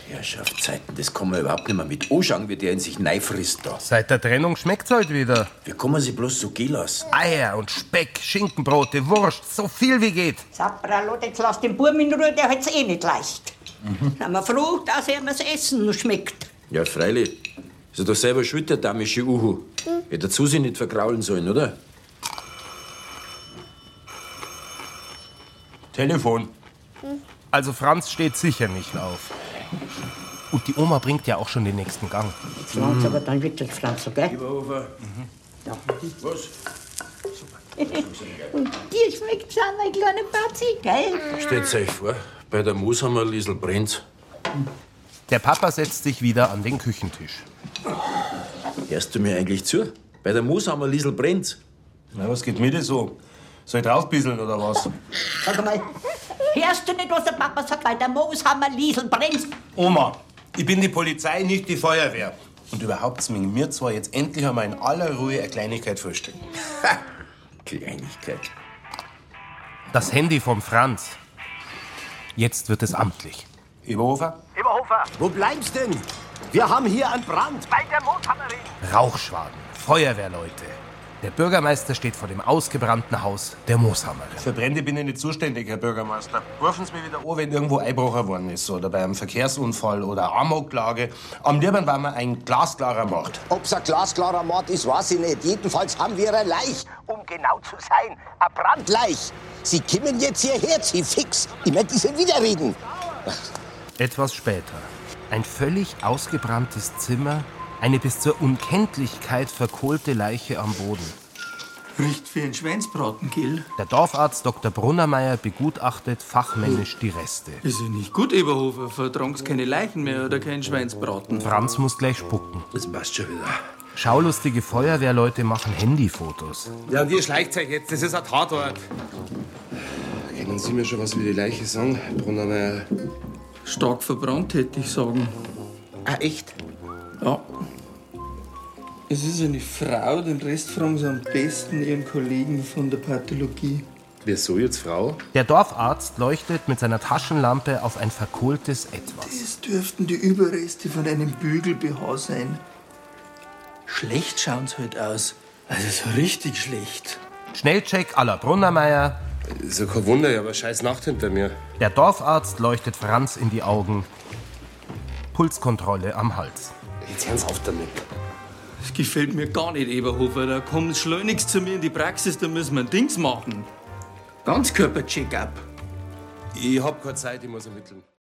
Herrschaftszeiten, das kann man überhaupt nicht mehr mit anschauen, wie der in sich neifrisst da. Seit der Trennung schmeckt's halt wieder. Wie kann man sich bloß so gehen lassen? Eier und Speck, Schinkenbrote, Wurst, so viel wie geht. Sapralot, jetzt lass den Buben in Ruhe, der hat's eh nicht leicht. Sind wir froh, dass ihm das Essen noch schmeckt. Ja, freilich. Ist er doch selber schuld, der damische Uhu. Hätte er zu sich nicht vergraulen sollen, oder? Telefon. Also Franz steht sicher nicht auf. Und die Oma bringt ja auch schon den nächsten Gang. Franz, aber dann wirklich Franz, gell? Lieberhofer. Ja. Was? Und dir schmeckt's auch, mein kleiner Patzi, gell? Stellt euch vor, bei der Mooshammer Liesl brennt's. Der Papa setzt sich wieder an den Küchentisch. Hörst du mir eigentlich zu? Bei der Mooshammer Liesl brennt's. Na, was geht mir das so? Soll ich draufbisseln oder was? Sag mal, hörst du nicht, was der Papa sagt, weil der Mooshammer Liesl brennt? Oma, ich bin die Polizei, nicht die Feuerwehr. Und überhaupt müssen wir zwar jetzt endlich einmal in aller Ruhe eine Kleinigkeit vorstellen. Ha! Kleinigkeit. Das Handy vom Franz. Jetzt wird es amtlich. Eberhofer? Eberhofer, Wo bleibst denn? Wir haben hier einen Brand. bei der Mooshammerin. Rauchschwaden, Feuerwehrleute. Der Bürgermeister steht vor dem ausgebrannten Haus der Mooshammerin. Für Brände bin ich nicht zuständig, Herr Bürgermeister. Rufen Sie mich wieder an, wenn irgendwo Einbruch worden ist. Oder bei einem Verkehrsunfall oder Amoklage. Am liebsten war mir ein glasklarer Mord. Ob's ein glasklarer Mord ist, weiß ich nicht. Jedenfalls haben wir eine Leich. Um genau zu sein, ein Brand. Leich. Sie kommen jetzt hierher, Sie fix. Ich möchte diese widerreden. Etwas später. Ein völlig ausgebranntes Zimmer, eine bis zur Unkenntlichkeit verkohlte Leiche am Boden. Riecht wie ein Schweinsbraten, gell? Der Dorfarzt Dr. Brunnermeier begutachtet fachmännisch die Reste. Ist ja nicht gut, Eberhofer. Vertragen's keine Leichen mehr oder kein Schweinsbraten. Franz muss gleich spucken. Das passt schon wieder. Schaulustige Feuerwehrleute machen Handyfotos. Ja, und ihr schleicht euch jetzt. Das ist ein Tatort. Kennen Sie mir schon was über die Leiche sagen, Brunnermeier? Stark verbrannt, hätte ich sagen. Ah, echt? Ja. Es ist eine Frau, den Rest fragen Sie am besten Ihren Kollegen von der Pathologie. Wieso jetzt Frau? Der Dorfarzt leuchtet mit seiner Taschenlampe auf ein verkohltes Etwas. Das dürften die Überreste von einem Bügel-BH sein. Schlecht schauen sie halt aus. Also so richtig schlecht. Schnellcheck à la Brunnermeier. Ist ja kein Wunder, ich hab eine scheiß Nacht hinter mir. Der Dorfarzt leuchtet Franz in die Augen. Pulskontrolle am Hals. Jetzt hören Sie auf damit. Das gefällt mir gar nicht, Eberhofer. Da kommen Sie schleunigst zu mir in die Praxis, da müssen wir ein Dings machen. Ganzkörper-Check-up. Ich hab keine Zeit, ich muss ermitteln.